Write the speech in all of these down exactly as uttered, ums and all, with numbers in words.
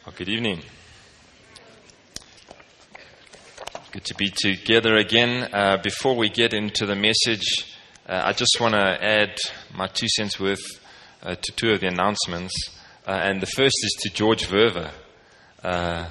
Well, good evening. Good to be together again. Uh, before we get into the message, uh, I just want to add my two cents worth uh, to two of the announcements. Uh, and the first is to George Verver. Uh,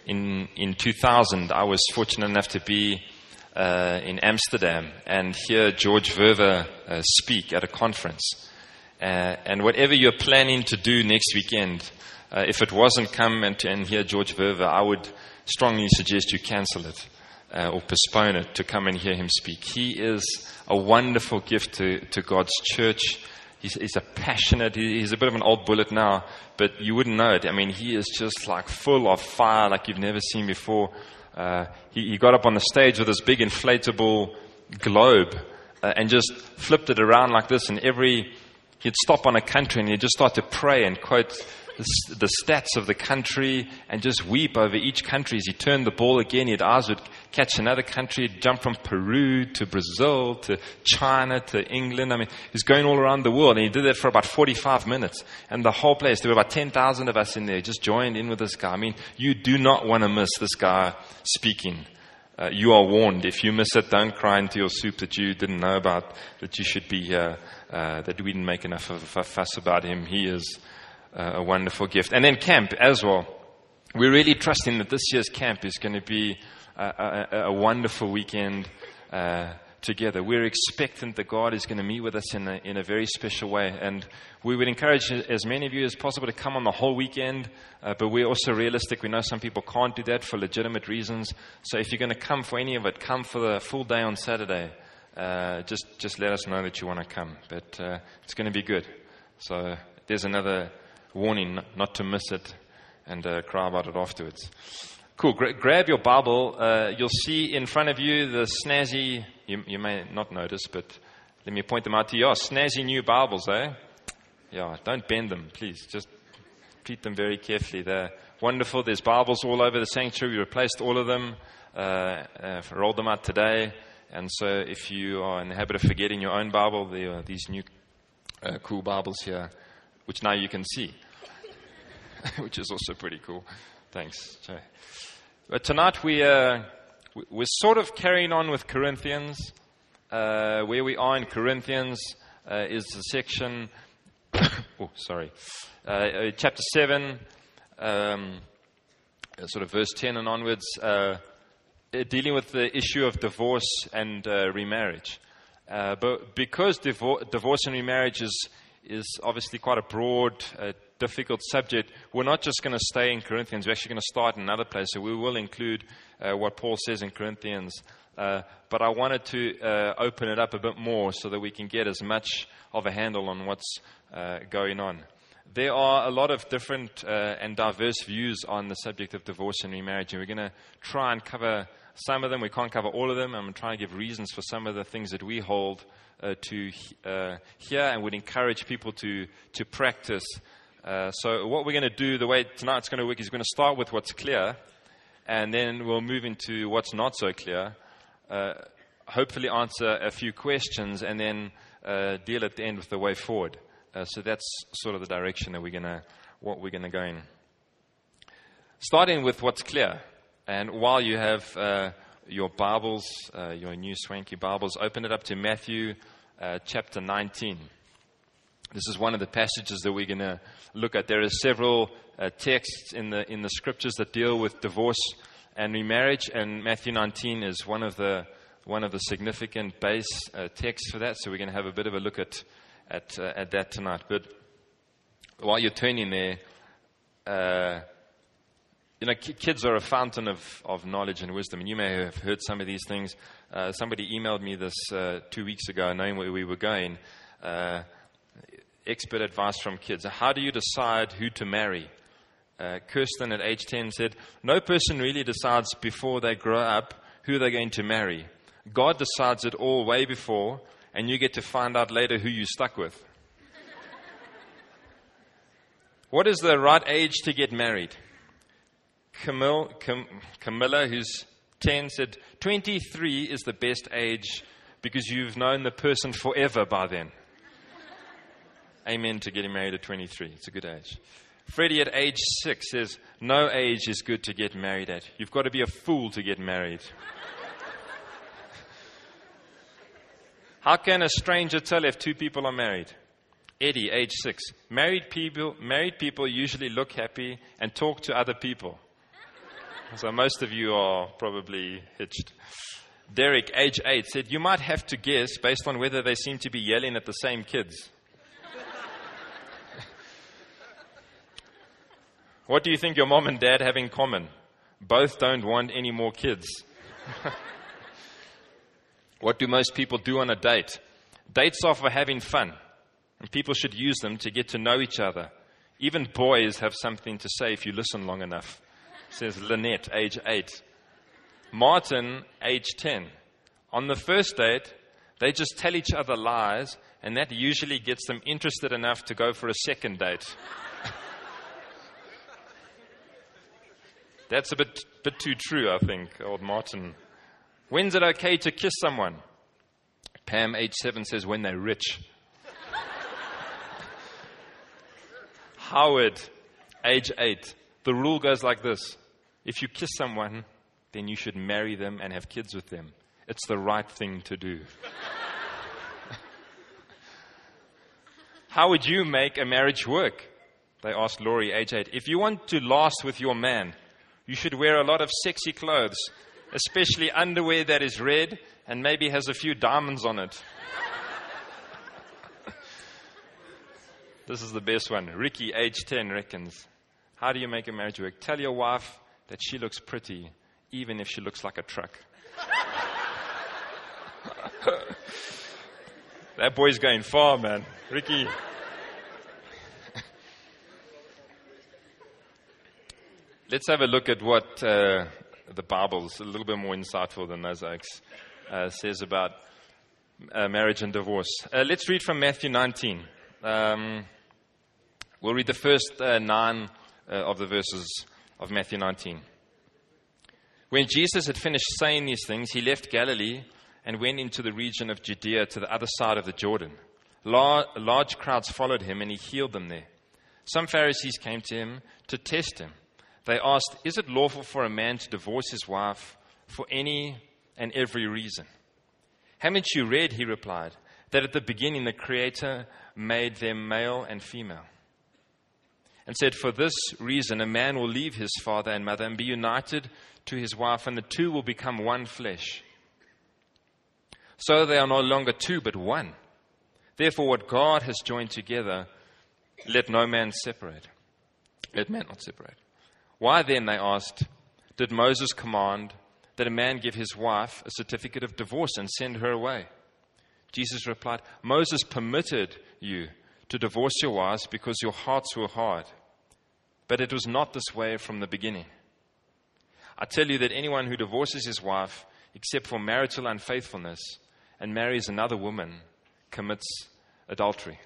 in in two thousand, I was fortunate enough to be uh, in Amsterdam and hear George Verver uh, speak at a conference. Uh, and whatever you're planning to do next weekend, Uh, if it wasn't come and, and hear George Verver, I would strongly suggest you cancel it uh, or postpone it to come and hear him speak. He is a wonderful gift to, to God's church. He's, he's a passionate, he, he's a bit of an old bullet now, but you wouldn't know it. I mean, he is just like full of fire like you've never seen before. Uh, he, he got up on the stage with this big inflatable globe uh, and just flipped it around like this, and every, he'd stop on a country and he'd just start to pray and quote the stats of the country and just weep over each country. As he turned the ball again, his eyes would catch another country. He'd jump from Peru to Brazil to China to England. I mean, he's going all around the world, and he did that for about forty-five minutes. And the whole place, there were about ten thousand of us in there, just joined in with this guy. I mean, you do not want to miss this guy speaking. Uh, you are warned. If you miss it, don't cry into your soup that you didn't know about, that you should be here, uh, that we didn't make enough of a fuss about him. He is Uh, a wonderful gift. And then camp as well. We're really trusting that this year's camp is going to be a, a, a wonderful weekend uh, together. We're expectant that God is going to meet with us in a, in a very special way. And we would encourage as many of you as possible to come on the whole weekend. Uh, but we're also realistic. We know some people can't do that for legitimate reasons. So if you're going to come for any of it, come for the full day on Saturday. Uh, just, just let us know that you want to come. But uh, it's going to be good. So there's another warning not to miss it and uh, cry about it afterwards. Cool. Gra- grab your Bible. Uh, you'll see in front of you the snazzy, you, you may not notice, but let me point them out to you. Oh, snazzy new Bibles, eh? Yeah, don't bend them, please. Just treat them very carefully. They're wonderful. There's Bibles all over the sanctuary. We replaced all of them, uh, uh, rolled them out today. And so if you are in the habit of forgetting your own Bible, there are these new uh, cool Bibles here, which now you can see, which is also pretty cool. Thanks, Jay. But tonight we, uh, we're sort of carrying on with Corinthians. Uh, where we are in Corinthians uh, is the section, oh, sorry, uh, chapter seven, um, sort of verse ten and onwards, uh, dealing with the issue of divorce and uh, remarriage. Uh, but because divor- divorce and remarriage is is obviously quite a broad, uh, difficult subject, we're not just going to stay in Corinthians. We're actually going to start in another place. So we will include uh, what Paul says in Corinthians. Uh, but I wanted to uh, open it up a bit more so that we can get as much of a handle on what's uh, going on. There are a lot of different uh, and diverse views on the subject of divorce and remarriage. And we're going to try and cover some of them. We can't cover all of them. I'm trying to give reasons for some of the things that we hold Uh, to uh, hear and would encourage people to to practice. Uh, so what we're going to do, the way tonight's going to work, is we're going to start with what's clear, and then we'll move into what's not so clear. Uh, hopefully answer a few questions, and then uh, deal at the end with the way forward. Uh, so that's sort of the direction that we're going to what we're going to go in. Starting with what's clear, and while you have Uh, your Bibles, uh, your new swanky Bibles, open it up to Matthew uh, chapter nineteen. This is one of the passages that we're going to look at. There are several uh, texts in the in the scriptures that deal with divorce and remarriage, and Matthew nineteen is one of the one of the significant base uh, texts for that. So we're going to have a bit of a look at at uh, at that tonight. But while you're turning there, uh, You know, kids are a fountain of, of knowledge and wisdom, and you may have heard some of these things. Uh, somebody emailed me this uh, two weeks ago, knowing where we were going. Uh, expert advice from kids. How do you decide who to marry? Uh, Kirsten at age ten said, no person really decides before they grow up who they're going to marry. God decides it all way before, and you get to find out later who you stuck with. What is the right age to get married? Camille, Cam, Camilla, who's ten, said, twenty-three is the best age because you've known the person forever by then. Amen to getting married at twenty-three. It's a good age. Freddie at age six says, no age is good to get married at. You've got to be a fool to get married. How can a stranger tell if two people are married? Eddie, age six. Married people, married people usually look happy and talk to other people. So most of you are probably hitched. Derek, age eight, said, you might have to guess based on whether they seem to be yelling at the same kids. What do you think your mom and dad have in common? Both don't want any more kids. What do most people do on a date? Dates are for having fun, and people should use them to get to know each other. Even boys have something to say if you listen long enough, says Lynette, age eight. Martin, age ten. On the first date, they just tell each other lies, and that usually gets them interested enough to go for a second date. That's a bit, bit too true, I think, old Martin. When's it okay to kiss someone? Pam, age seven, says when they're rich. Howard, age eight. The rule goes like this. If you kiss someone, then you should marry them and have kids with them. It's the right thing to do. How would you make a marriage work? They asked Laurie, age eight. If you want to last with your man, you should wear a lot of sexy clothes, especially underwear that is red and maybe has a few diamonds on it. This is the best one. Ricky, age ten, reckons. How do you make a marriage work? Tell your wife that she looks pretty, even if she looks like a truck. That boy's going far, man. Ricky. Let's have a look at what uh, the Bible's a little bit more insightful than those oaks uh, says about uh, marriage and divorce. Uh, let's read from Matthew nineteen. Um, we'll read the first uh, nine uh, of the verses of Matthew nineteen. When Jesus had finished saying these things, he left Galilee and went into the region of Judea to the other side of the Jordan. Lar- large crowds followed him, and he healed them there. Some Pharisees came to him to test him. They asked, is it lawful for a man to divorce his wife for any and every reason? Haven't you read, he replied, that at the beginning the Creator made them male and female? And said, for this reason a man will leave his father and mother and be united to his wife, and the two will become one flesh. So they are no longer two, but one. Therefore what God has joined together, let no man separate. Let man not separate. Why then, they asked, did Moses command that a man give his wife a certificate of divorce and send her away? Jesus replied, Moses permitted you to divorce your wives because your hearts were hard. But it was not this way from the beginning. I tell you that anyone who divorces his wife, except for marital unfaithfulness, and marries another woman, commits adultery.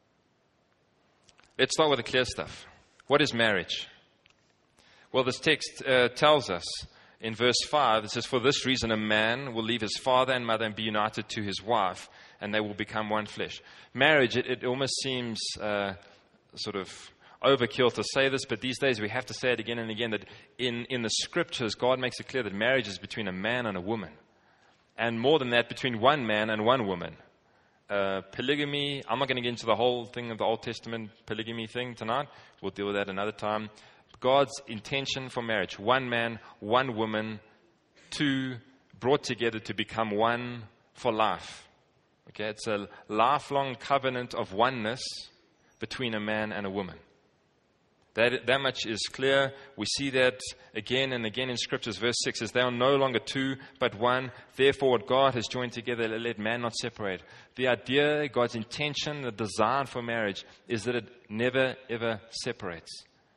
Let's start with the clear stuff. What is marriage? Well, this text uh, tells us in verse five, it says, for this reason a man will leave his father and mother and be united to his wife, and they will become one flesh. Marriage, it, it almost seems uh, sort of overkill to say this, but these days we have to say it again and again, that in, in the scriptures, God makes it clear that marriage is between a man and a woman. And more than that, between one man and one woman. Uh, polygamy, I'm not going to get into the whole thing of the Old Testament polygamy thing tonight. We'll deal with that another time. God's intention for marriage, one man, one woman, two brought together to become one for life. Okay, it's a lifelong covenant of oneness between a man and a woman. That, that much is clear. We see that again and again in Scriptures. Verse six says, they are no longer two, but one. Therefore, what God has joined together, let man not separate. The idea, God's intention, the design for marriage is that it never, ever separates.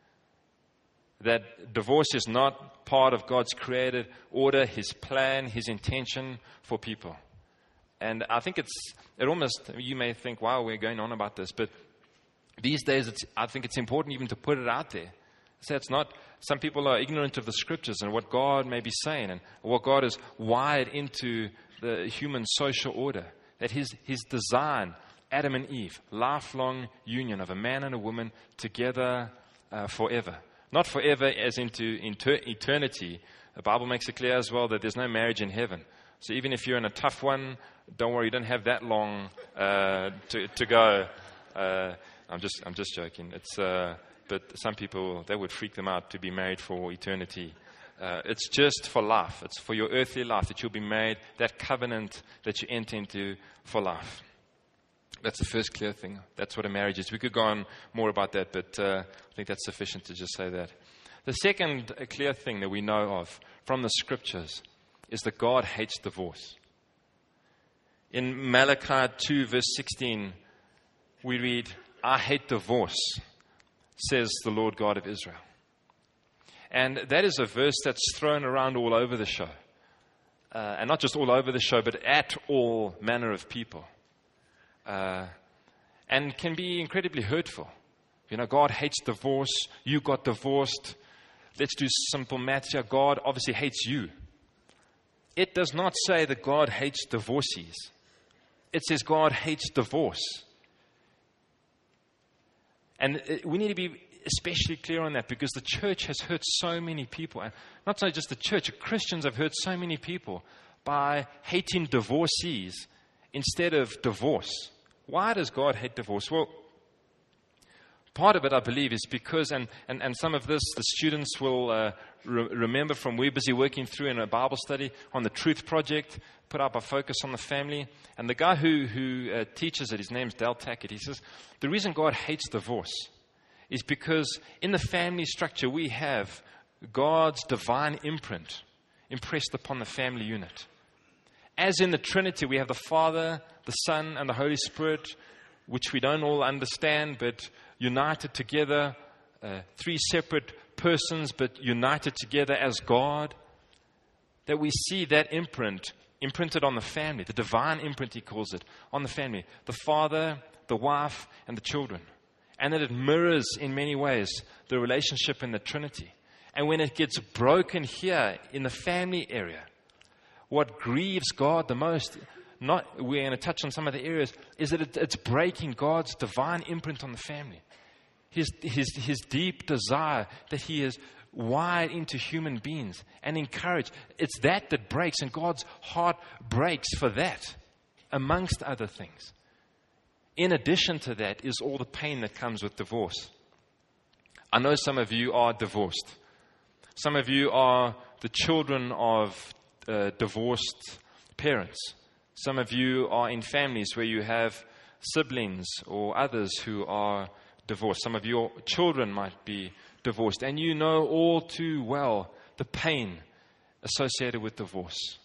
That divorce is not part of God's created order, His plan, His intention for people. And I think it's, it almost, you may think, wow, we're going on about this, but these days, it's, I think it's important even to put it out there. So it's not, some people are ignorant of the scriptures and what God may be saying and what God has wired into the human social order. That his, his design, Adam and Eve, lifelong union of a man and a woman together uh, forever. Not forever as into inter- eternity. The Bible makes it clear as well that there's no marriage in heaven. So even if you're in a tough one, don't worry, you don't have that long uh, to, to go. Uh, I'm just I'm just joking. It's uh, but some people, that would freak them out to be married for eternity. Uh, it's just for life. It's for your earthly life that you'll be married, that covenant that you enter into for life. That's the first clear thing. That's what a marriage is. We could go on more about that, but uh, I think that's sufficient to just say that. The second uh, clear thing that we know of from the scriptures is that God hates divorce. In Malachi two, verse sixteen, we read, "I hate divorce, says the Lord God of Israel." And that is a verse that's thrown around all over the show. Uh, and not just all over the show, but at all manner of people. Uh, and can be incredibly hurtful. You know, God hates divorce. You got divorced. Let's do simple maths here. God obviously hates you. It does not say that God hates divorcees. It says God hates divorce. And we need to be especially clear on that, because the church has hurt so many people. And not only just the church, Christians have hurt so many people by hating divorcees instead of divorce. Why does God hate divorce? Well, part of it, I believe, is because, and, and, and some of this the students will uh, re- remember from we're busy working through in a Bible study on the Truth Project, put up a focus on the family. And the guy who, who uh, teaches it, his name's Dale Tackett, he says, the reason God hates divorce is because in the family structure we have God's divine imprint impressed upon the family unit. As in the Trinity, we have the Father, the Son, and the Holy Spirit, which we don't all understand, but united together, uh, three separate persons, but united together as God, that we see that imprint imprinted on the family, the divine imprint, he calls it, on the family, the father, the wife, and the children. And that it mirrors in many ways the relationship in the Trinity. And when it gets broken here in the family area, what grieves God the most, not we're going to touch on some of the areas, is that it, it's breaking God's divine imprint on the family. His, his, his deep desire that he has wired into human beings and encouraged. It's that that breaks, and God's heart breaks for that, amongst other things. In addition to that is all the pain that comes with divorce. I know some of you are divorced. Some of you are the children of uh, divorced parents. Some of you are in families where you have siblings or others who are divorced. Some of your children might be divorced. And you know all too well the pain associated with divorce.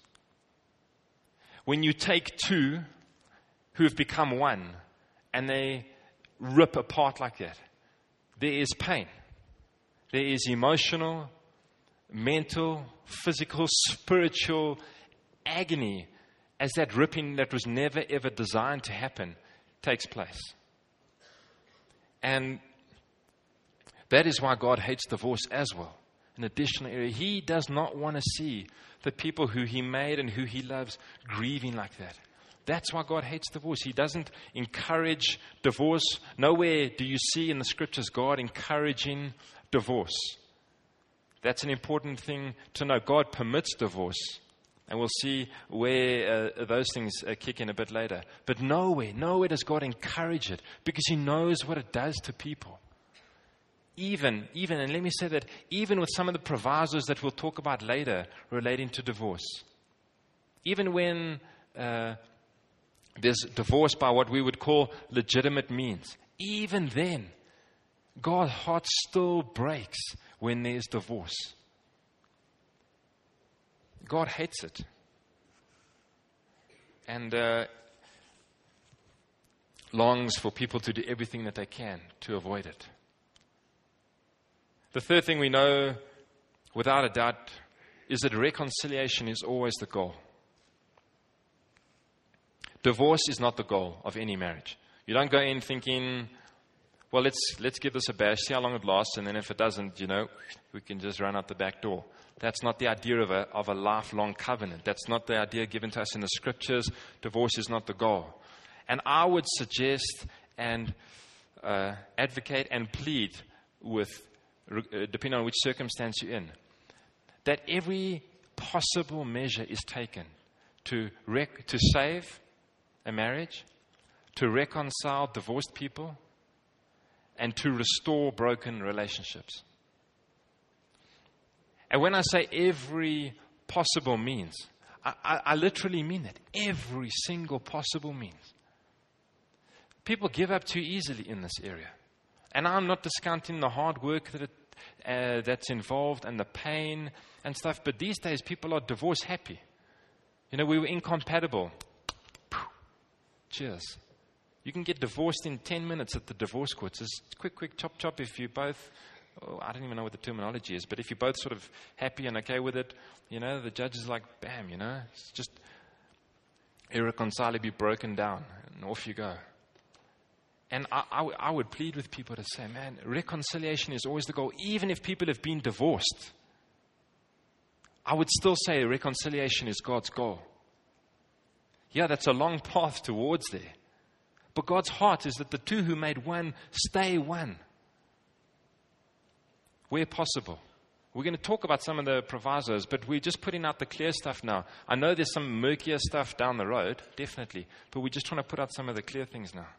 When you take two who have become one, and they rip apart like that, there is pain. There is emotional, mental, physical, spiritual agony as that ripping that was never ever designed to happen takes place. And that is why God hates divorce as well. An additional area. He does not want to see the people who he made and who he loves grieving like that. That's why God hates divorce. He doesn't encourage divorce. Nowhere do you see in the scriptures God encouraging divorce. That's an important thing to know. God permits divorce. And we'll see where uh, those things uh, kick in a bit later. But nowhere, nowhere does God encourage it, because he knows what it does to people. Even, even, and let me say that, even with some of the provisos that we'll talk about later relating to divorce. Even when Uh, There's divorce by what we would call legitimate means. Even then, God's heart still breaks when there's divorce. God hates it. And uh, longs for people to do everything that they can to avoid it. The third thing we know, without a doubt, is that reconciliation is always the goal. Divorce is not the goal of any marriage. You don't go in thinking, well, let's let's give this a bash, see how long it lasts, and then if it doesn't, you know, we can just run out the back door. That's not the idea of a of a lifelong covenant. That's not the idea given to us in the scriptures. Divorce is not the goal. And I would suggest and uh, advocate and plead with re- depending on which circumstance you're in, that every possible measure is taken to rec- to save a marriage, to reconcile divorced people, and to restore broken relationships. And when I say every possible means, I, I, I literally mean that. Every single possible means. People give up too easily in this area. And I'm not discounting the hard work that it, uh, that's involved and the pain and stuff, but these days people are divorce happy. You know, we were incompatible. Cheers. You can get divorced in ten minutes at the divorce courts. It's quick, quick, chop, chop if you both, oh, I don't even know what the terminology is, but if you're both sort of happy and okay with it, you know, the judge is like, bam, you know, it's just irreconcilably broken down, and off you go. And I, I, I would plead with people to say, man, reconciliation is always the goal. Even if people have been divorced, I would still say reconciliation is God's goal. Yeah, that's a long path towards there. But God's heart is that the two who made one stay one. Where possible. We're going to talk about some of the provisos, but we're just putting out the clear stuff now. I know there's some murkier stuff down the road, definitely, but we're just trying to put out some of the clear things now.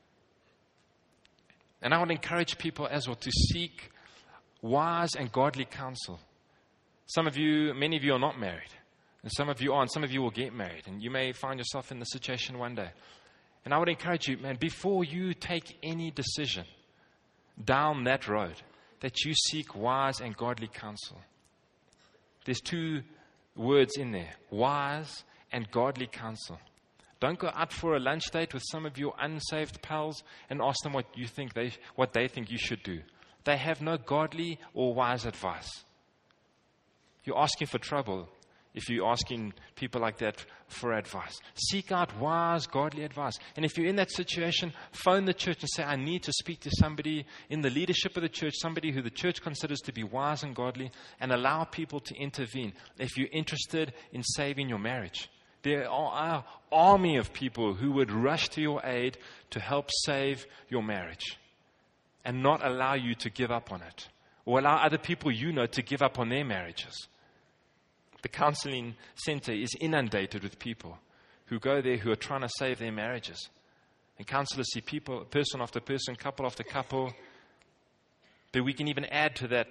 And I would encourage people as well to seek wise and godly counsel. Some of you, many of you are not married. And some of you are, and some of you will get married. And you may find yourself in this situation one day. And I would encourage you, man, before you take any decision down that road, that you seek wise and godly counsel. There's two words in there, wise and godly counsel. Don't go out for a lunch date with some of your unsaved pals and ask them what you think they, what they think you should do. They have no godly or wise advice. You're asking for trouble if you're asking people like that for advice. Seek out wise, godly advice. And if you're in that situation, phone the church and say, I need to speak to somebody in the leadership of the church, somebody who the church considers to be wise and godly, and allow people to intervene if you're interested in saving your marriage. There are an army of people who would rush to your aid to help save your marriage and not allow you to give up on it or allow other people you know to give up on their marriages. The counseling center is inundated with people who go there who are trying to save their marriages. And counselors see people, person after person, couple after couple. But we can even add to that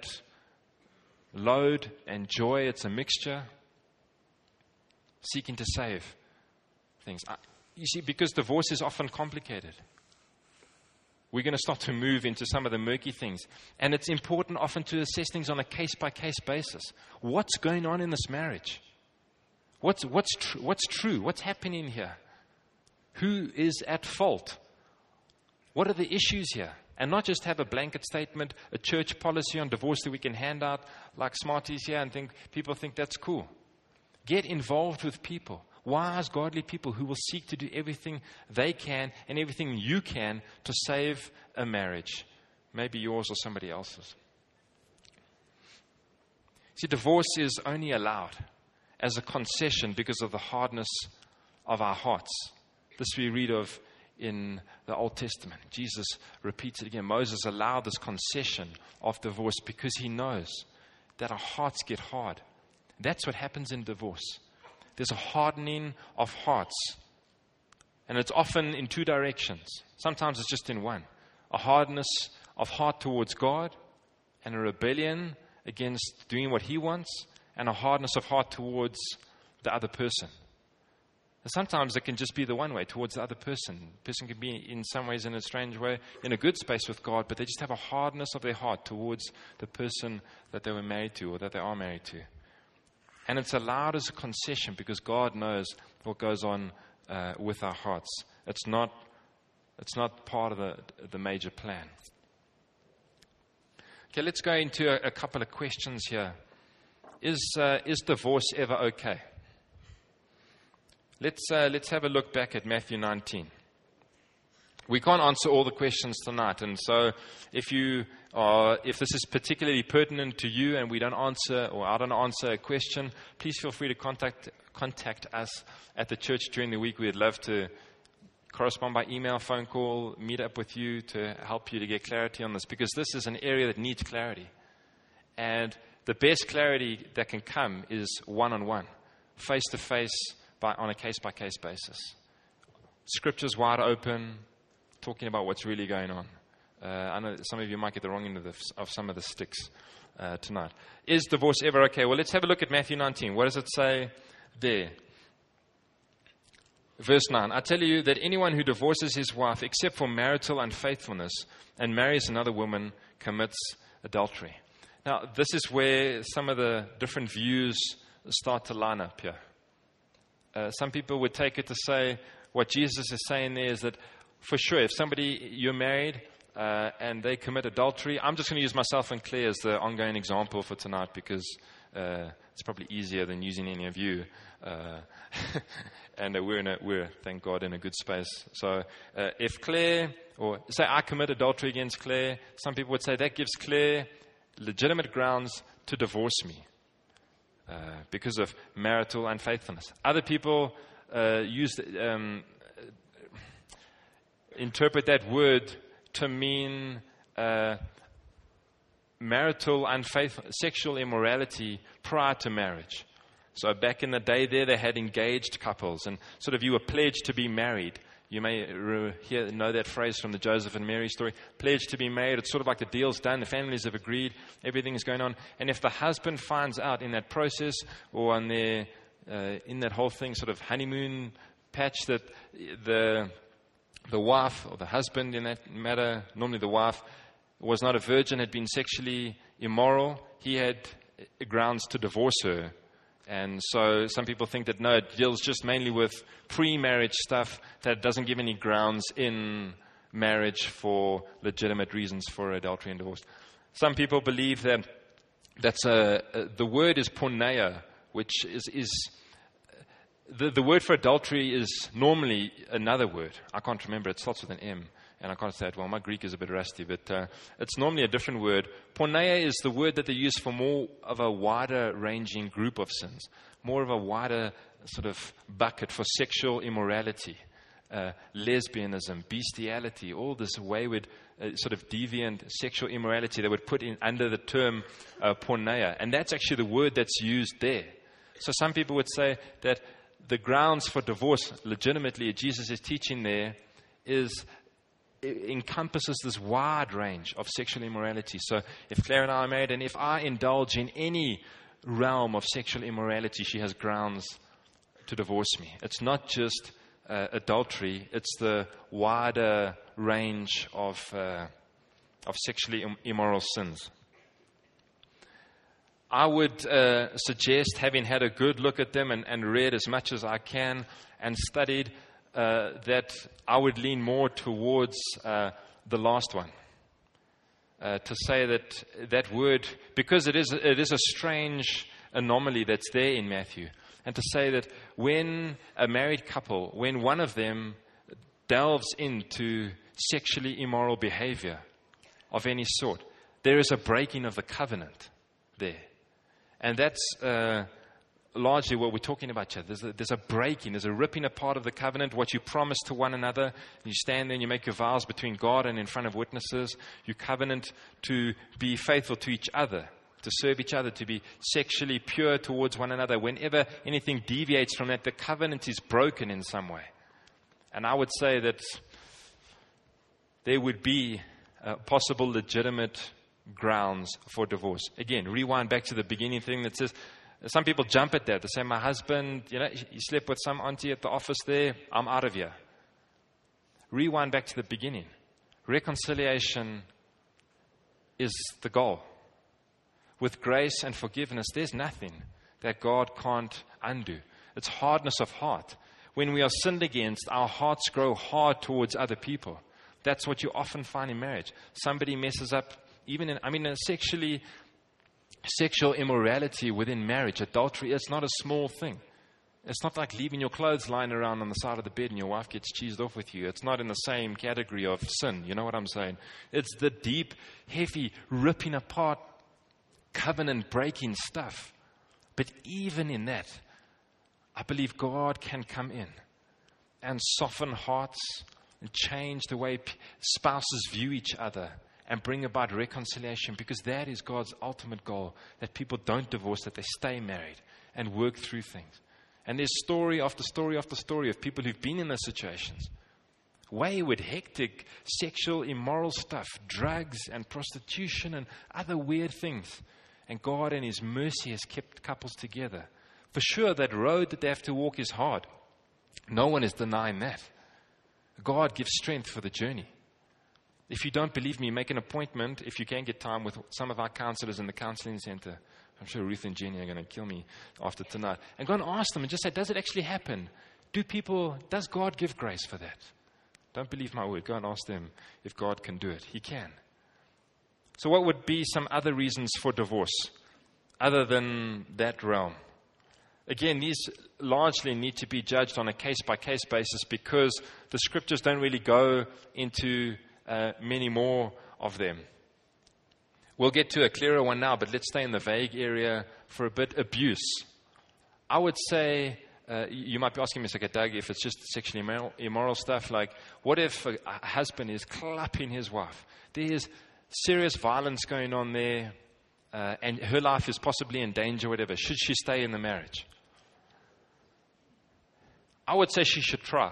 load and joy. It's a mixture. Seeking to save things. You see, because divorce is often complicated, we're going to start to move into some of the murky things. And it's important often to assess things on a case-by-case basis. What's going on in this marriage? What's, what's, tr- what's true? What's happening here? Who is at fault? What are the issues here? And not just have a blanket statement, a church policy on divorce that we can hand out like Smarties here and think people think that's cool. Get involved with people, wise, godly people who will seek to do everything they can and everything you can to save a marriage, maybe yours or somebody else's. See, divorce is only allowed as a concession because of the hardness of our hearts. This we read of in the Old Testament. Jesus repeats it again. Moses allowed this concession of divorce because he knows that our hearts get hard. That's what happens in divorce. There's a hardening of hearts. And it's often in two directions. Sometimes it's just in one. A hardness of heart towards God and a rebellion against doing what he wants, and a hardness of heart towards the other person. And sometimes it can just be the one way, towards the other person. The person can be in some ways in a strange way in a good space with God, but they just have a hardness of their heart towards the person that they were married to or that they are married to. And it's allowed as a concession because God knows what goes on uh, with our hearts. It's not, it's not part of the, the major plan. Okay, let's go into a, a couple of questions here. Is, uh, is divorce ever okay? Let's, uh, let's have a look back at Matthew nineteen. We can't answer all the questions tonight, and so if you are, if this is particularly pertinent to you and we don't answer, or I don't answer a question, please feel free to contact contact us at the church during the week. We'd love to correspond by email, phone call, meet up with you to help you to get clarity on this, because this is an area that needs clarity. And the best clarity that can come is one-on-one, face-to-face, by, on a case-by-case basis. Scripture's wide open, talking about what's really going on. Uh, I know some of you might get the wrong end of, the, of some of the sticks uh, tonight. Is divorce ever okay? Well, let's have a look at Matthew nineteen. What does it say there? Verse nine, I tell you that anyone who divorces his wife except for marital unfaithfulness and marries another woman commits adultery. Now, this is where some of the different views start to line up here. Uh, some people would take it to say, what Jesus is saying there is that for sure, if somebody, you're married uh, and they commit adultery, I'm just going to use myself and Claire as the ongoing example for tonight because uh, it's probably easier than using any of you. Uh, and uh, we're, in a, we're, thank God, in a good space. So uh, if Claire, or say I commit adultery against Claire, some people would say that gives Claire legitimate grounds to divorce me. Uh, because of marital unfaithfulness. Other people uh, use um, interpret that word to mean uh, marital unfaithfulness, sexual immorality prior to marriage. So back in the day there, they had engaged couples, and sort of you were pledged to be married. You may re- hear, know that phrase from the Joseph and Mary story. Pledged to be married. It's sort of like the deal's done. The families have agreed. Everything is going on. And if the husband finds out in that process or on their, uh, in that whole thing, sort of honeymoon patch, that the the wife or the husband in that matter, normally the wife, was not a virgin, had been sexually immoral, he had grounds to divorce her. And so some people think that, no, it deals just mainly with pre-marriage stuff, that doesn't give any grounds in marriage for legitimate reasons for adultery and divorce. Some people believe that that's a, a, the word is porneia, which is, is the, the word for adultery is normally another word. I can't remember. It starts with an M. And I can't say it well. My Greek is a bit rusty, but uh, it's normally a different word. Porneia is the word that they use for more of a wider-ranging group of sins, more of a wider sort of bucket for sexual immorality, uh, lesbianism, bestiality, all this wayward, uh, sort of deviant sexual immorality they would put in under the term uh, porneia. And that's actually the word that's used there. So some people would say that the grounds for divorce, legitimately, Jesus is teaching there, is it encompasses this wide range of sexual immorality. So if Claire and I are married, and if I indulge in any realm of sexual immorality, she has grounds to divorce me. It's not just uh, adultery, it's the wider range of uh, of sexually im- immoral sins. I would uh, suggest, having had a good look at them and, and read as much as I can and studied, Uh, that I would lean more towards uh, the last one. Uh, to say that that word, because it is it is a strange anomaly that's there in Matthew, and to say that when a married couple, when one of them delves into sexually immoral behavior of any sort, there is a breaking of the covenant there. And that's uh, largely what we're talking about here. There's a, there's a breaking, there's a ripping apart of the covenant, what you promise to one another. You stand there and you make your vows between God and in front of witnesses. You covenant to be faithful to each other, to serve each other, to be sexually pure towards one another. Whenever anything deviates from that, the covenant is broken in some way. And I would say that there would be uh, possible legitimate grounds for divorce. Again, rewind back to the beginning thing that says, some people jump at that. They say, my husband, you know, he slept with some auntie at the office there. I'm out of here. Rewind back to the beginning. Reconciliation is the goal. With grace and forgiveness, there's nothing that God can't undo. It's hardness of heart. When we are sinned against, our hearts grow hard towards other people. That's what you often find in marriage. Somebody messes up, even in, I mean, sexually... Sexual immorality within marriage, adultery, it's not a small thing. It's not like leaving your clothes lying around on the side of the bed and your wife gets cheesed off with you. It's not in the same category of sin. You know what I'm saying? It's the deep, heavy, ripping apart, covenant-breaking stuff. But even in that, I believe God can come in and soften hearts and change the way spouses view each other and bring about reconciliation, because that is God's ultimate goal, that people don't divorce, that they stay married and work through things. And there's story after story after story of people who've been in those situations. Wayward, hectic, sexual, immoral stuff, drugs and prostitution and other weird things. And God in His mercy has kept couples together. For sure, that road that they have to walk is hard. No one is denying that. God gives strength for the journey. If you don't believe me, make an appointment, if you can get time, with some of our counselors in the counseling center. I'm sure Ruth and Jenny are going to kill me after tonight. And go and ask them and just say, does it actually happen? Do people, does God give grace for that? Don't believe my word. Go and ask them if God can do it. He can. So what would be some other reasons for divorce other than that realm? Again, these largely need to be judged on a case-by-case basis, because the scriptures don't really go into uh, many more of them. We'll get to a clearer one now, but let's stay in the vague area for a bit. Abuse. I would say, uh, you might be asking me, okay, Doug, if it's just sexually immoral, immoral stuff, like what if a, a husband is clapping his wife? There's serious violence going on there, uh, and her life is possibly in danger, whatever. Should she stay in the marriage? I would say she should try.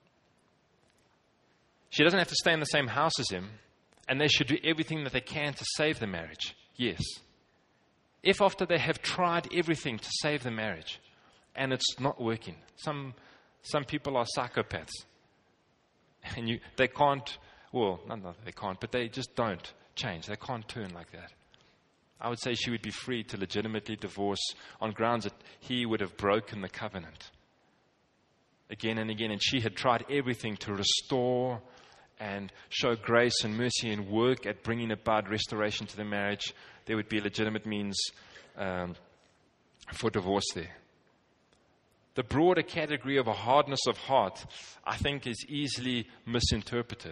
She doesn't have to stay in the same house as him, and they should do everything that they can to save the marriage. Yes. If after they have tried everything to save the marriage, and it's not working, some some people are psychopaths, and you they can't, well, not that they can't, but they just don't change. They can't turn like that. I would say she would be free to legitimately divorce on grounds that he would have broken the covenant again and again, and she had tried everything to restore and show grace and mercy and work at bringing about restoration to the marriage. There would be legitimate means um, for divorce there. The broader category of a hardness of heart, I think, is easily misinterpreted.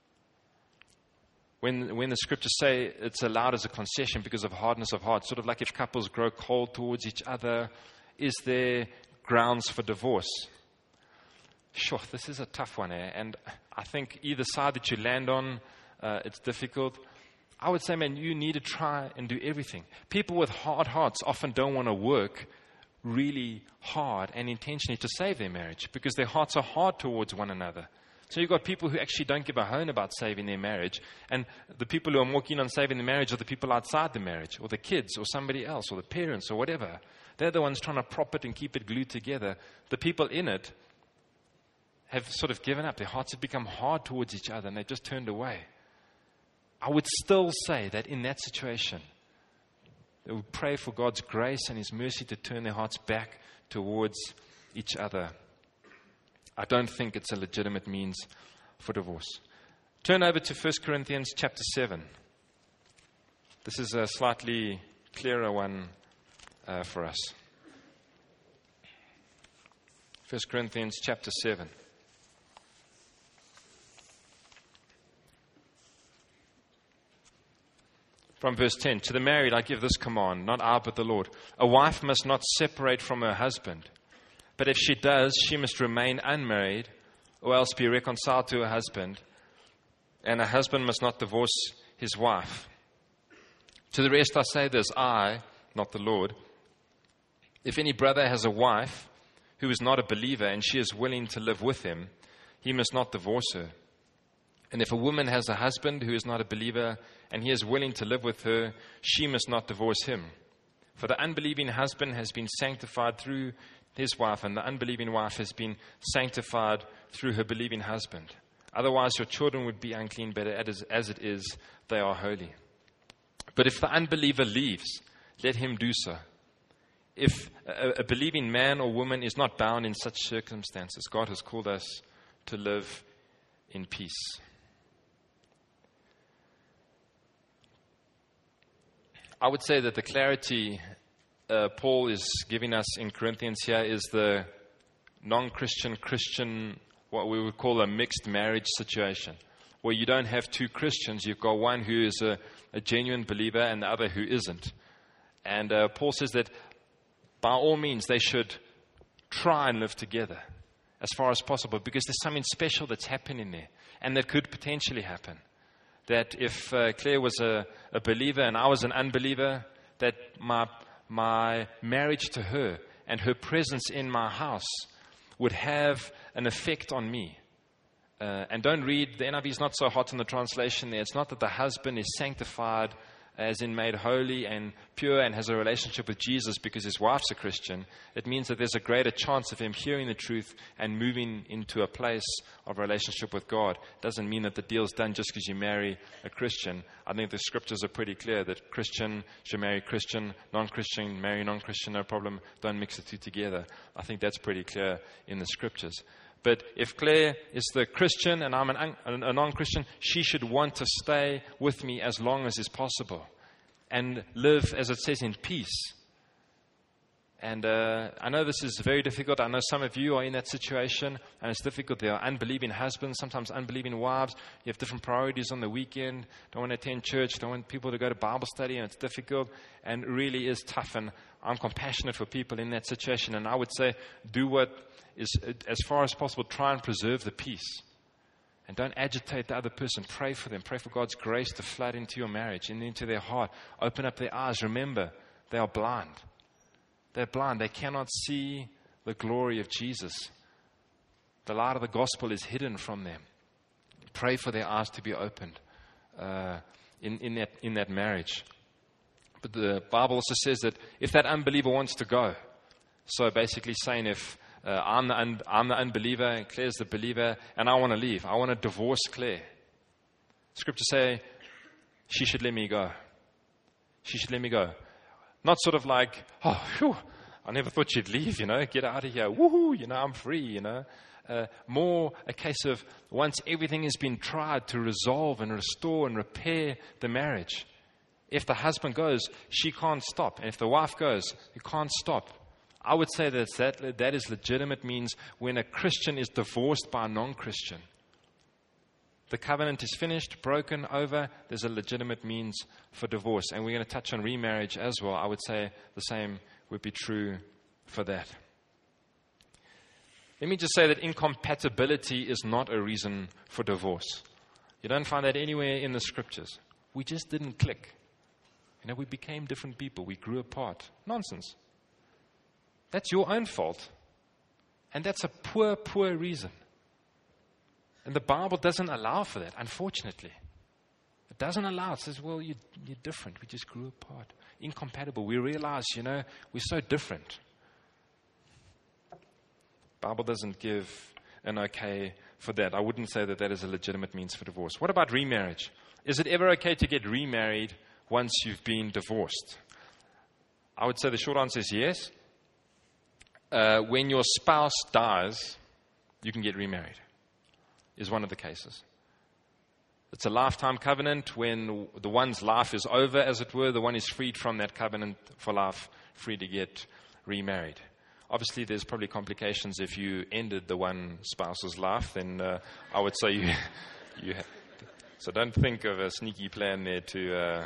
When, when the scriptures say it's allowed as a concession because of hardness of heart, sort of like if couples grow cold towards each other, is there grounds for divorce? Sure, this is a tough one, eh? And I think either side that you land on, uh, it's difficult. I would say, man, you need to try and do everything. People with hard hearts often don't want to work really hard and intentionally to save their marriage, because their hearts are hard towards one another. So you've got people who actually don't give a hone about saving their marriage, and the people who are more keen on saving the marriage are the people outside the marriage, or the kids, or somebody else, or the parents, or whatever. They're the ones trying to prop it and keep it glued together. The people in it have sort of given up. Their hearts have become hard towards each other, and they've just turned away. I would still say that in that situation, they would pray for God's grace and His mercy to turn their hearts back towards each other. I don't think it's a legitimate means for divorce. Turn over to First Corinthians chapter seven. This is a slightly clearer one uh, for us. First Corinthians chapter seven. From verse ten, to the married I give this command, not I but the Lord. A wife must not separate from her husband. But if she does, she must remain unmarried, or else be reconciled to her husband. And a husband must not divorce his wife. To the rest I say this, I, not the Lord. If any brother has a wife who is not a believer, and she is willing to live with him, he must not divorce her. And if a woman has a husband who is not a believer, and he is willing to live with her, she must not divorce him. For the unbelieving husband has been sanctified through his wife, and the unbelieving wife has been sanctified through her believing husband. Otherwise your children would be unclean, but as it is, they are holy. But if the unbeliever leaves, let him do so. If a, a believing man or woman is not bound in such circumstances, God has called us to live in peace. I would say that the clarity uh, Paul is giving us in Corinthians here is the non-Christian, Christian, what we would call a mixed marriage situation, where you don't have two Christians. You've got one who is a, a genuine believer and the other who isn't. And uh, Paul says that by all means they should try and live together as far as possible, because there's something special that's happening there and that could potentially happen. that if uh, Claire was a, a believer and I was an unbeliever, that my my marriage to her and her presence in my house would have an effect on me. Uh, and don't read, the N I V is not so hot in the translation there. It's not that the husband is sanctified, as in made holy and pure and has a relationship with Jesus because his wife's a Christian. It means that there's a greater chance of him hearing the truth and moving into a place of relationship with God. It doesn't mean that the deal's done just because you marry a Christian. I think the scriptures are pretty clear that Christian should marry Christian, non-Christian marry non-Christian, no problem. Don't mix the two together. I think that's pretty clear in the scriptures. But if Claire is the Christian and I'm an, a non-Christian, she should want to stay with me as long as is possible and live, as it says, in peace. And uh, I know this is very difficult. I know some of you are in that situation, and it's difficult. There are unbelieving husbands, sometimes unbelieving wives. You have different priorities on the weekend. Don't want to attend church. Don't want people to go to Bible study, and it's difficult and it really is tough. And I'm compassionate for people in that situation. And I would say do what is, as far as possible, try and preserve the peace. And don't agitate the other person. Pray for them. Pray for God's grace to flood into your marriage and into their heart. Open up their eyes. Remember, they are blind. They're blind. They cannot see the glory of Jesus. The light of the gospel is hidden from them. Pray for their eyes to be opened uh, in, in, that, in that marriage. But the Bible also says that if that unbeliever wants to go, so basically saying if uh, I'm, the un, I'm the unbeliever and Claire's the believer and I want to leave, I want to divorce Claire. Scriptures say she should let me go. She should let me go. Not sort of like, oh, whew, I never thought you'd leave, you know, get out of here, woohoo, you know, I'm free, you know. Uh, more a case of once everything has been tried to resolve and restore and repair the marriage. If the husband goes, she can't stop. And if the wife goes, you can't stop. I would say that that, that is legitimate means when a Christian is divorced by a non-Christian. The covenant is finished, broken, over. There's a legitimate means for divorce. And we're going to touch on remarriage as well. I would say the same would be true for that. Let me just say that incompatibility is not a reason for divorce. You don't find that anywhere in the scriptures. We just didn't click. You know, we became different people. We grew apart. Nonsense. That's your own fault. And that's a poor, poor reason. And the Bible doesn't allow for that, unfortunately. It doesn't allow. It says, well, you, you're different. We just grew apart. Incompatible. We realize, you know, we're so different. The Bible doesn't give an okay for that. I wouldn't say that that is a legitimate means for divorce. What about remarriage? Is it ever okay to get remarried once you've been divorced? I would say the short answer is yes. Uh, when your spouse dies, you can get remarried. Is one of the cases. It's a lifetime covenant. When the one's life is over, as it were, the one is freed from that covenant for life, free to get remarried. Obviously, there's probably complications if you ended the one spouse's life, then uh, I would say you, you have to. So don't think of a sneaky plan there to... Uh,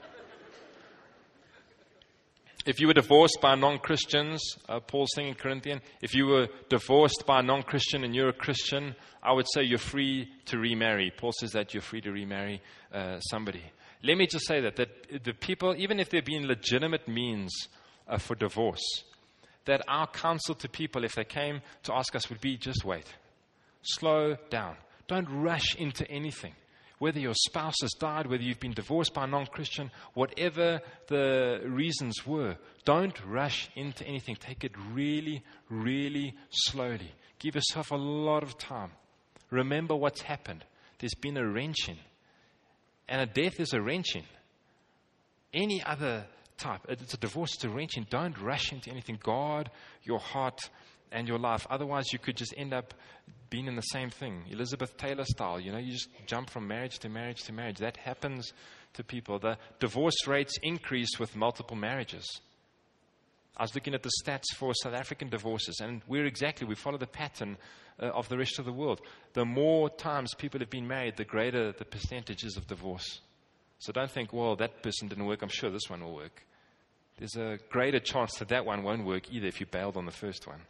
If you were divorced by non-Christians, uh, Paul's saying in Corinthians, if you were divorced by a non-Christian and you're a Christian, I would say you're free to remarry. Paul says that you're free to remarry uh, somebody. Let me just say that, that the people, even if there have been legitimate means uh, for divorce, that our counsel to people, if they came to ask us, would be just wait. Slow down. Don't rush into anything. Whether your spouse has died, whether you've been divorced by a non-Christian, whatever the reasons were, don't rush into anything. Take it really, really slowly. Give yourself a lot of time. Remember what's happened. There's been a wrenching. And a death is a wrenching. Any other type, it's a divorce, it's a wrenching. Don't rush into anything. Guard your heart and your life. Otherwise, you could just end up being in the same thing. Elizabeth Taylor style, you know, you just jump from marriage to marriage to marriage. That happens to people. The divorce rates increase with multiple marriages. I was looking at the stats for South African divorces, and we're exactly, we follow the pattern uh, of the rest of the world. The more times people have been married, the greater the percentages of divorce. So don't think, well, that person didn't work, I'm sure this one will work. There's a greater chance that that one won't work either if you bailed on the first one.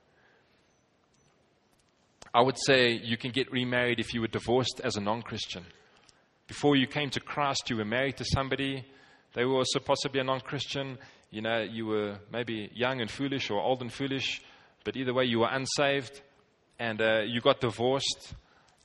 I would say you can get remarried if you were divorced as a non-Christian Before you came to Christ, you were married to somebody. They were also possibly a non-Christian. You know, you were maybe young and foolish or old and foolish. But either way, you were unsaved. And uh, you got divorced.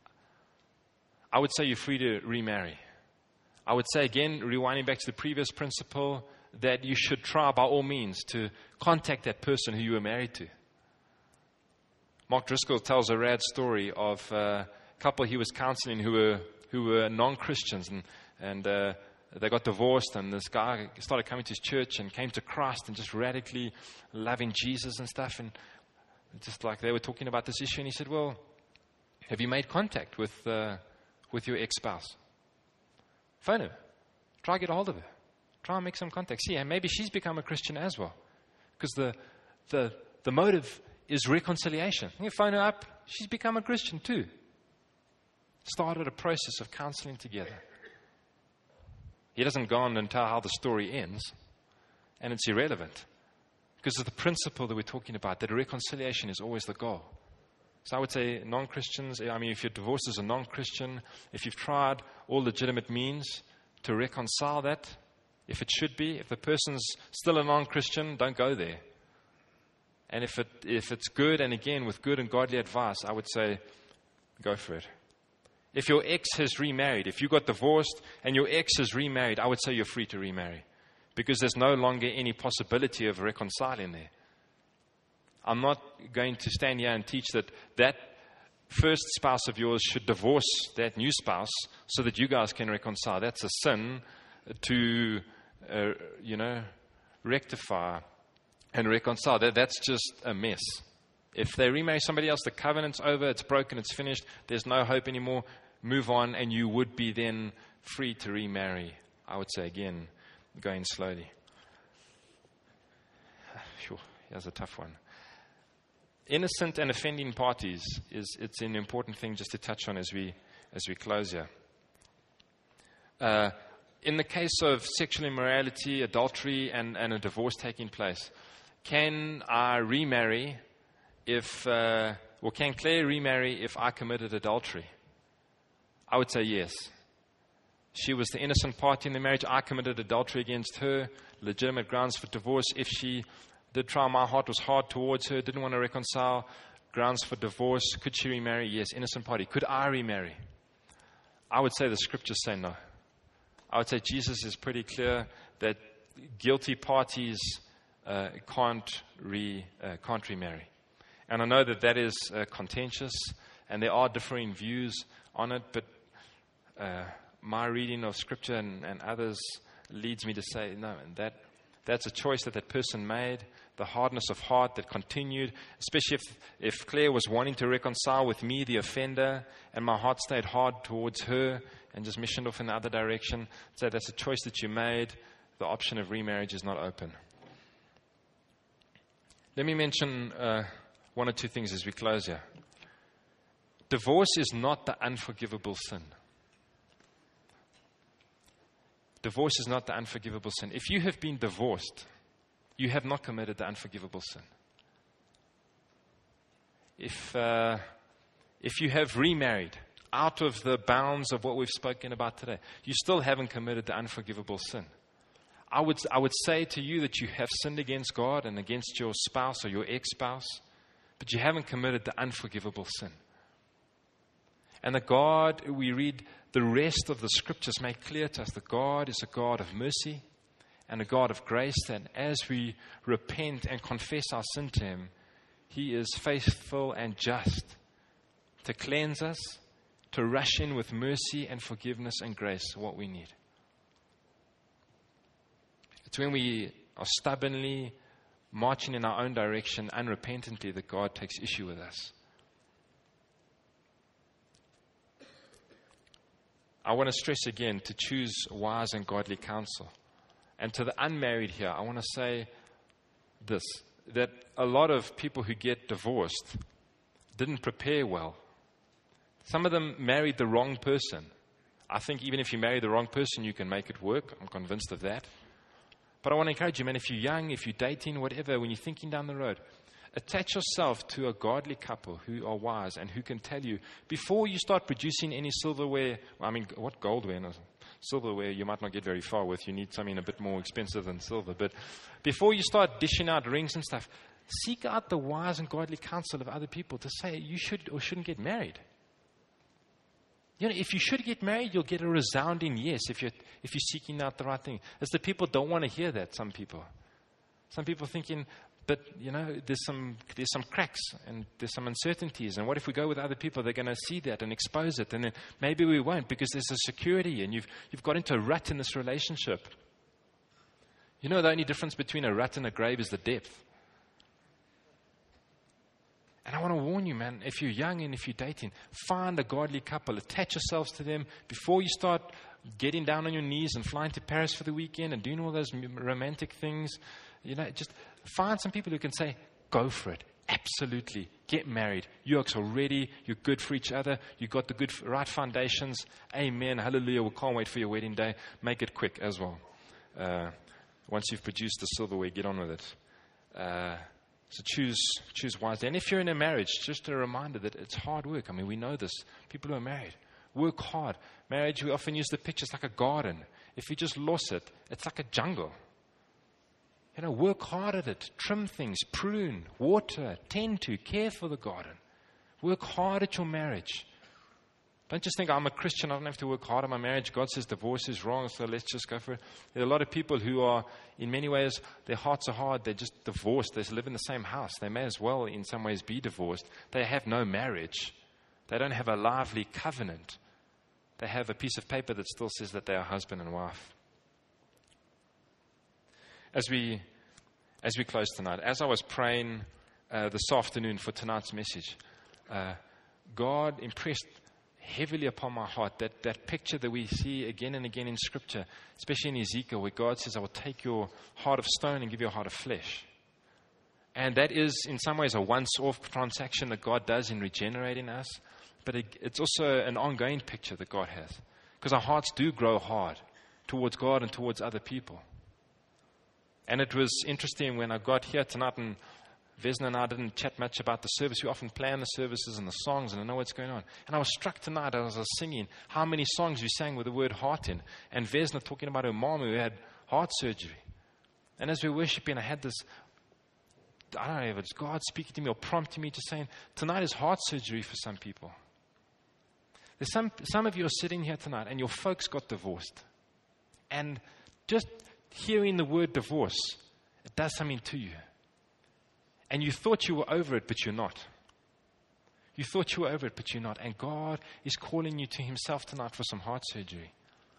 I would say you're free to remarry. I would say again, rewinding back to the previous principle, that you should try by all means to contact that person who you were married to. Mark Driscoll tells a rad story of a couple he was counseling who were who were non-Christians, and and uh, they got divorced, and this guy started coming to his church and came to Christ and just radically loving Jesus and stuff, and just like they were talking about this issue, and he said, well, have you made contact with uh, with your ex-spouse? Phone her. Try to get a hold of her. Try and make some contact. See, and maybe she's become a Christian as well. Because the the the motive is reconciliation. You phone her up, she's become a Christian too. Started a process of counseling together. He doesn't go on and tell how the story ends, and it's irrelevant. Because of the principle that we're talking about, that reconciliation is always the goal. So I would say non-Christians, I mean, if you're divorced as a non-Christian, if you've tried all legitimate means to reconcile that, if it should be, if the person's still a non-Christian, don't go there. And if it if it's good, and again, with good and godly advice, I would say, go for it. If your ex has remarried, if you got divorced and your ex has remarried, I would say you're free to remarry. Because there's no longer any possibility of reconciling there. I'm not going to stand here and teach that that first spouse of yours should divorce that new spouse so that you guys can reconcile. That's a sin to, uh, you know, rectify and reconcile. That, that's just a mess. If they remarry somebody else, the covenant's over, it's broken, it's finished, there's no hope anymore, move on, and you would be then free to remarry. I would say again, going slowly. Sure, here's a tough one. Innocent and offending parties is it's an important thing just to touch on as we as we close here. Uh, in the case of sexual immorality, adultery, and, and a divorce taking place, can I remarry if, uh, or can Claire remarry if I committed adultery? I would say yes. She was the innocent party in the marriage. I committed adultery against her. Legitimate grounds for divorce. If she did try, my heart was hard towards her, didn't want to reconcile, grounds for divorce. Could she remarry? Yes. Innocent party. Could I remarry? I would say the scriptures say no. I would say Jesus is pretty clear that guilty parties uh, can't re uh, can't remarry. And I know that that is uh, contentious, and there are differing views on it, but uh, my reading of scripture and, and others leads me to say no, and that that's a choice that that person made, the hardness of heart that continued, especially if, if Claire was wanting to reconcile with me, the offender, and my heart stayed hard towards her and just missioned off in the other direction. So that's a choice that you made. The option of remarriage is not open. Let me mention uh, one or two things as we close here. Divorce is not the unforgivable sin. Divorce is not the unforgivable sin. If you have been divorced, you have not committed the unforgivable sin. If uh, if you have remarried out of the bounds of what we've spoken about today, you still haven't committed the unforgivable sin. I would I would say to you that you have sinned against God and against your spouse or your ex-spouse, but you haven't committed the unforgivable sin. And the God, we read the rest of the scriptures make clear to us that God is a God of mercy and a God of grace, and as we repent and confess our sin to Him, He is faithful and just to cleanse us, to rush in with mercy and forgiveness and grace, what we need. It's when we are stubbornly marching in our own direction unrepentantly that God takes issue with us. I want to stress again to choose wise and godly counsel. And to the unmarried here, I want to say this, that a lot of people who get divorced didn't prepare well. Some of them married the wrong person. I think even if you marry the wrong person, you can make it work. I'm convinced of that. But I want to encourage you, man, if you're young, if you're dating, whatever, when you're thinking down the road, Attach yourself to a godly couple who are wise and who can tell you, before you start producing any silverware, I mean, what goldware? No, silverware you might not get very far with. You need something a bit more expensive than silver. But before you start dishing out rings and stuff, seek out the wise and godly counsel of other people to say you should or shouldn't get married. You know, if you should get married, you'll get a resounding yes if you're, if you're seeking out the right thing. As the people don't want to hear that, some people. Some people thinking, but, you know, there's some there's some cracks and there's some uncertainties. And what if we go with other people? They're going to see that and expose it. And then maybe we won't because there's a security and you've you've got into a rut in this relationship. You know, the only difference between a rut and a grave is the depth. And I want to warn you, man, if you're young and if you're dating, find a godly couple. Attach yourselves to them before you start getting down on your knees and flying to Paris for the weekend and doing all those romantic things. You know, just find some people who can say, go for it. Absolutely. Get married. You are ready. You're good for each other. You've got the good, right foundations. Amen. Hallelujah. We can't wait for your wedding day. Make it quick as well. Uh, once you've produced the silverware, get on with it. Uh, So choose choose wisely. And if you're in a marriage, just a reminder that it's hard work. I mean, we know this. People who are married work hard. Marriage, we often use the picture, it's like a garden. If you just lost it, it's like a jungle. You know, work hard at it. Trim things, prune, water, tend to, care for the garden. Work hard at your marriage. Don't just think, I'm a Christian, I don't have to work hard on my marriage. God says divorce is wrong, so let's just go for it. There are a lot of people who are, in many ways, their hearts are hard. They're just divorced. They live in the same house. They may as well, in some ways, be divorced. They have no marriage. They don't have a lively covenant. They have a piece of paper that still says that they are husband and wife. As we, as we close tonight, as I was praying uh, this afternoon for tonight's message, uh, God impressed heavily upon my heart that, that picture that we see again and again in Scripture, especially in Ezekiel, where God says, I will take your heart of stone and give you a heart of flesh. And that is in some ways a once-off transaction that God does in regenerating us, but it, it's also an ongoing picture that God has, because our hearts do grow hard towards God and towards other people. And it was interesting when I got here tonight, and Vesna and I didn't chat much about the service. We often plan the services and the songs, and I know what's going on. And I was struck tonight as I was singing how many songs we sang with the word heart in. And Vesna talking about her mom who had heart surgery. And as we were worshiping, I had this, I don't know if it's God speaking to me or prompting me to saying, tonight is heart surgery for some people. There's some, some of you are sitting here tonight and your folks got divorced. And just hearing the word divorce, it does something to you. And you thought you were over it, but you're not. You thought you were over it, but you're not. And God is calling you to Himself tonight for some heart surgery.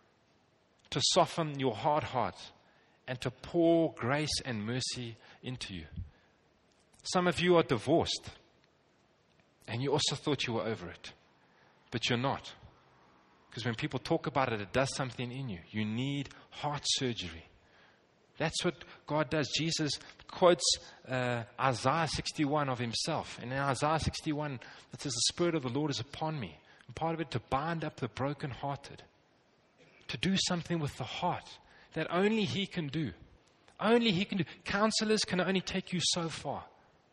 To soften your hard heart and to pour grace and mercy into you. Some of you are divorced. And you also thought you were over it. But you're not. Because when people talk about it, it does something in you. You need heart surgery. That's what God does. Jesus quotes uh, Isaiah sixty-one of Himself. And in Isaiah sixty-one, it says, the Spirit of the Lord is upon me. And part of it, to bind up the brokenhearted. To do something with the heart that only He can do. Only He can do. Counselors can only take you so far.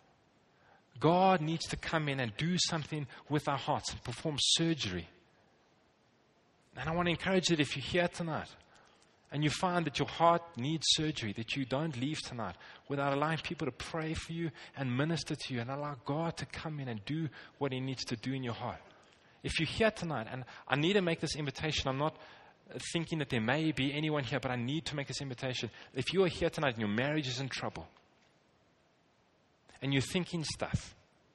God needs to come in and do something with our hearts and perform surgery. And I want to encourage that if you're here tonight, and you find that your heart needs surgery, that you don't leave tonight without allowing people to pray for you and minister to you and allow God to come in and do what He needs to do in your heart. If you're here tonight, and I need to make this invitation, I'm not thinking that there may be anyone here, but I need to make this invitation. If you are here tonight and your marriage is in trouble, and you're thinking stuff,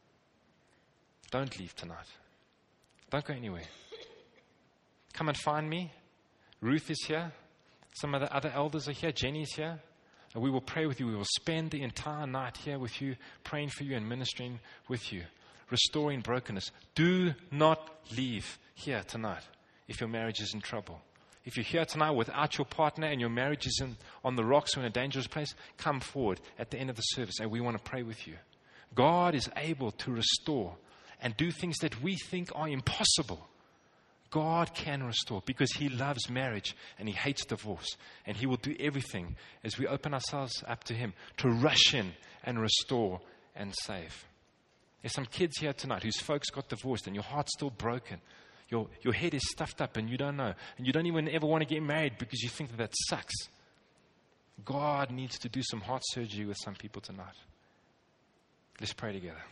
don't leave tonight. Don't go anywhere. Come and find me. Ruth is here. Some of the other elders are here. Jenny's here. And we will pray with you. We will spend the entire night here with you, praying for you and ministering with you, restoring brokenness. Do not leave here tonight if your marriage is in trouble. If you're here tonight without your partner and your marriage is in, on the rocks or in a dangerous place, come forward at the end of the service and we want to pray with you. God is able to restore and do things that we think are impossible. God can restore because He loves marriage and He hates divorce. And He will do everything as we open ourselves up to Him to rush in and restore and safe. There's some kids here tonight whose folks got divorced and your heart's still broken. Your, your head is stuffed up and you don't know. And you don't even ever want to get married because you think that that sucks. God needs to do some heart surgery with some people tonight. Let's pray together.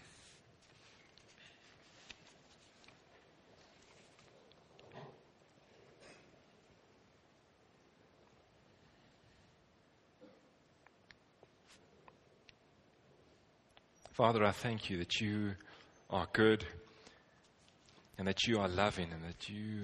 Father, I thank you that you are good and that you are loving and that you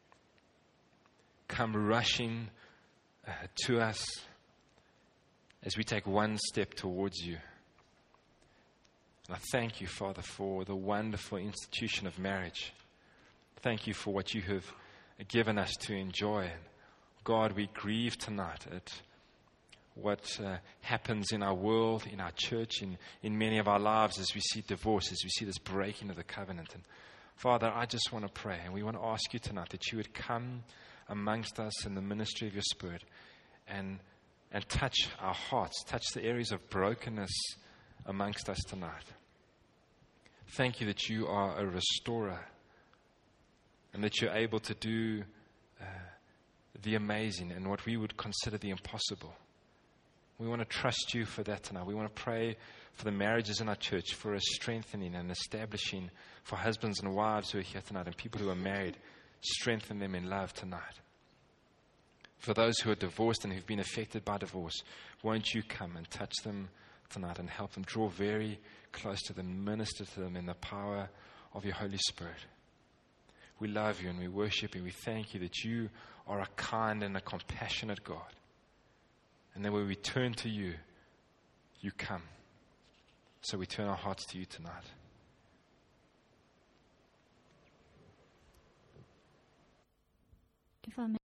come rushing uh, to us as we take one step towards you. And I thank you, Father, for the wonderful institution of marriage. Thank you for what you have given us to enjoy. And God, we grieve tonight at what uh, happens in our world, in our church, in, in many of our lives as we see divorce, as we see this breaking of the covenant. And Father, I just want to pray, and we want to ask you tonight that you would come amongst us in the ministry of your Spirit and, and touch our hearts, touch the areas of brokenness amongst us tonight. Thank you that you are a restorer and that you're able to do uh, the amazing and what we would consider the impossible. We want to trust you for that tonight. We want to pray for the marriages in our church, for a strengthening and establishing for husbands and wives who are here tonight and people who are married. Strengthen them in love tonight. For those who are divorced and who've been affected by divorce, won't you come and touch them tonight and help them, draw very close to them, minister to them in the power of your Holy Spirit. We love you and we worship you. We thank you that you are a kind and a compassionate God. And then when we turn to you, you come. So we turn our hearts to you tonight. If I may